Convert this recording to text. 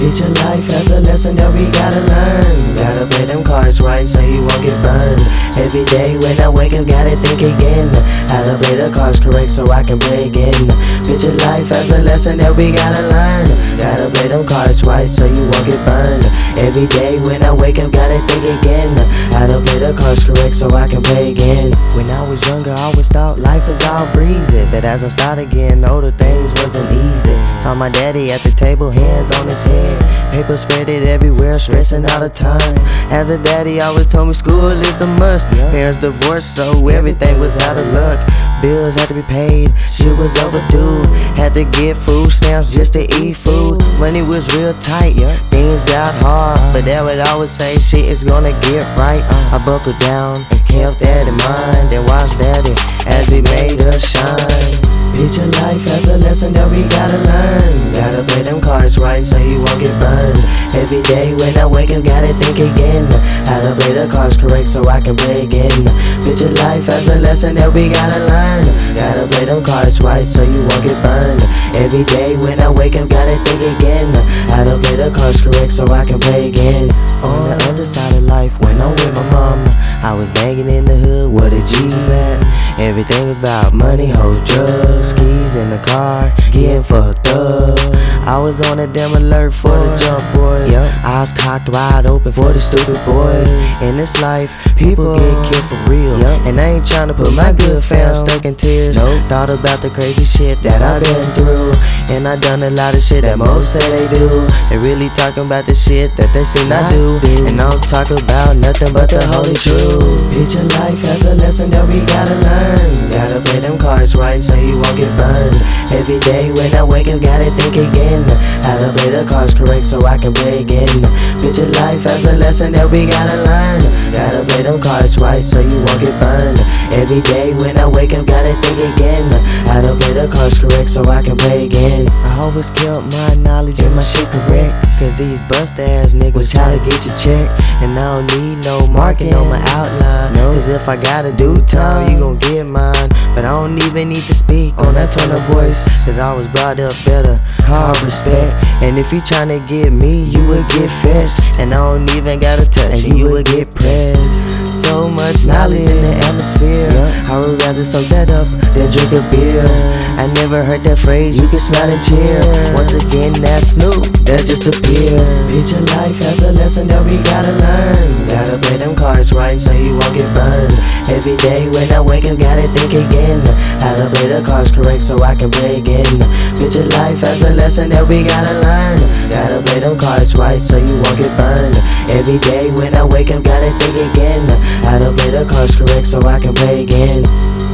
Teach your life as a lesson that we gotta learn. Gotta play them cards right so you won't get burned. Every day when I wake up, gotta think again how to play the cards correct so I can play again. Picture life as a lesson that we gotta learn. Gotta play them cards right so you won't get burned. Every day when I wake up, gotta think again how to play the cards correct so I can play again. When I was younger, I always thought life is all breezy, but as I start again, know the things wasn't easy. Saw my daddy at the table, hands on his head, paper spread it everywhere, stressing all the time. As a daddy, always told me school is a must. Parents divorced, so everything was out of luck. Bills had to be paid, shit was overdue. Had to get food stamps just to eat food. Money was real tight, things got hard, but Dad would always say shit is gonna get right. I buckled down and kept that in mind, and watched Daddy as he made us shine. Picture life as a lesson that we gotta learn. Gotta play them cards right so you won't get burned. Every day when I wake up, gotta think again how to play the cards correct so I can play again. Picture life as a lesson that we gotta learn. Gotta play them cards right so you won't get burned. Every day when I wake up, gotta think again how to play the cards correct so I can play again. On the other side of life, when I'm with my mama, I was banging in the hood where the G's at. Everything was about money, hoes, drugs, keys in the car, getting fucked up. I was on a damn alert for the jump boys. Eyes cocked wide open for the stupid boys. In this life, people get killed for real, and I ain't tryna put my good fam stuck in tears. Thought about the crazy shit that I've been through, and I done a lot of shit that most say they do. They really talking about the shit that they seem not do, and I'm talking about nothing but the holy truth. Picture life as a lesson that we gotta learn. Gotta play them cards right so you won't get burned. Every day when I wake up, gotta think again how to play the cards correct so I can play again. Picture life as a lesson that we gotta learn. Gotta play them cards right so you won't get burned. Every day when I wake up, gotta think again how to play the cards correct so I can play again. I always kept my knowledge and my shit correct, cause these bust ass niggas try to get your check, and I don't need no marking on my outline. Cause if I gotta do time, you gon' get mine. But I don't even need to speak on that tone of voice, cause I was brought up better, hard respect. And if you tryna get me, you would get fetched, and I don't even gotta touch you, you would get pressed. So much knowledge in the atmosphere, I would rather soak that up than drink a beer. I never heard that phrase, you can smile and cheer. Once again, that Snoop, that just appeared. Picture life as a lesson that we gotta learn. Gotta play them cards right so you won't get burned. Every day when I wake up, gotta think again how to play the cards correct so I can play again. Picture life as a lesson that we gotta learn. Gotta play them cards right so you won't get burned. Every day when I wake up, gotta think again how to play the cards correct so I can play again.